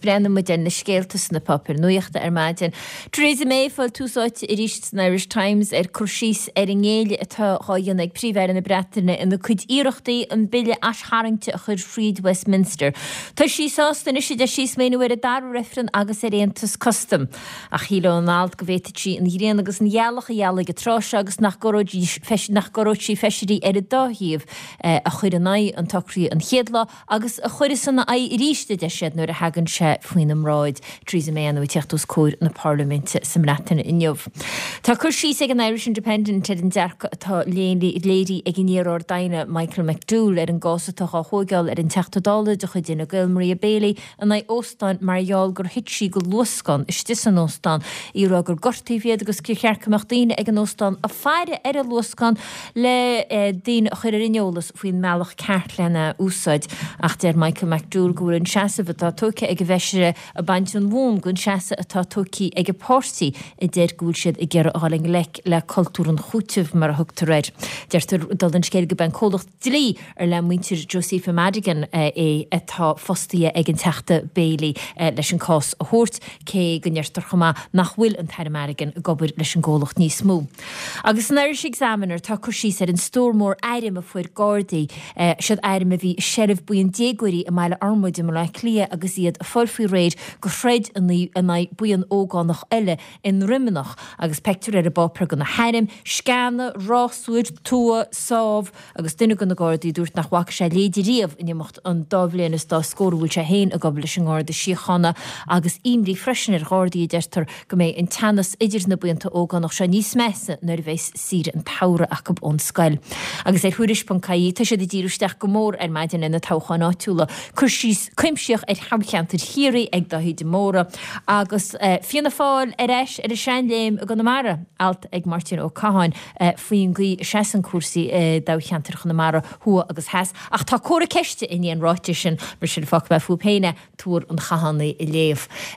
brenn mu den na scéaltas na papur nuochta maidin. Theresa May fáil túsáid ríist na Irish Times cursís an ngéile atá háin ag príomhhéir na Breataine in na cuid íireachtaí an bille asharingte a chur Freed Westminster. Tá sí sástan is de sís méú a darú referen agus réantas custom. A chíle an áld go bhéitetí an híréan agus an jealach a jeala go trás agus nach gorótí feisirí ar a dáhíomh a chuir an an tacrí an chéadla agus a chuir sanna a ríiste de siad nuair a hagann se faoin amráid Theresa May an teachtas cóir na Parlamente sa Breataine inniuh. Tá chuirsí ag an Irish Independent an dearcha atá léirí ag gníar daine Michael McDougall ar an gásatá hógáil ar an teachtadála do chu duna Gail Maria Bailey an óstáin marall gur hití go luascán istis an óstáin í ra gur gortaíhéad agus cearcamach daine ag an óstáin a feire ar a luascán le daine a chuir inolalas faoin meach ceart lena úsáid ach der Michael McDougall goúir an seasamh atá tóca ag bheisire a baint an bhóm gon seasa atá tócaí ag pórsaí i d déir gúil siad i ggéar áling le cultúr an chútih mar a thugtar réid. Deirtar dul an scéil go ben cólacht dlí ar le muintir Josepha Madigan atá fostaí ag an teachta Bailey leis an cás a thuirt cé gonneirtar chumá nach bhfuil an Tara Madigan a gobar leis an ggólacht níos mó. Agus an Irish Examiner tá chuirsí ar an stórmór éirim a fuair Gardaí siad éirim a bhí sheriff buin déagúirí a meile armúide mar le clia agus iad a forfiú réid go fred an buan ógánach eile in rimanach agus pector ar a bopra go na heirim, scanna, rásúid, tua, sáv agus duine go na Gardaí dúirt nach bhaca sé léidir riamh in mocht an dábléanas dá scórúil sé héin a gobal leis an gáda síochanna agus imrí freisin ar Gardaí deirtar go méid an tanas idir na buanta ógánach sé níos measa nar bhéis sir an taura ach go ón scail. Agus é thuiris Caí tá sé díúisteach go mór ar maidin ina táchan áitiúla chuirsís cuimseoch ar hamcheantar hiirí ag dahí de móra agus fianna fáil ar eis ar a seinléim a go namara alt ag Martin O'Cahan faoin gí seaan cuasaí dácheantar chu namara thua agus heas ach tá córa ceiste in an ráite sin mar sin fach bheith fúpéine túair an chahannaí i léamh.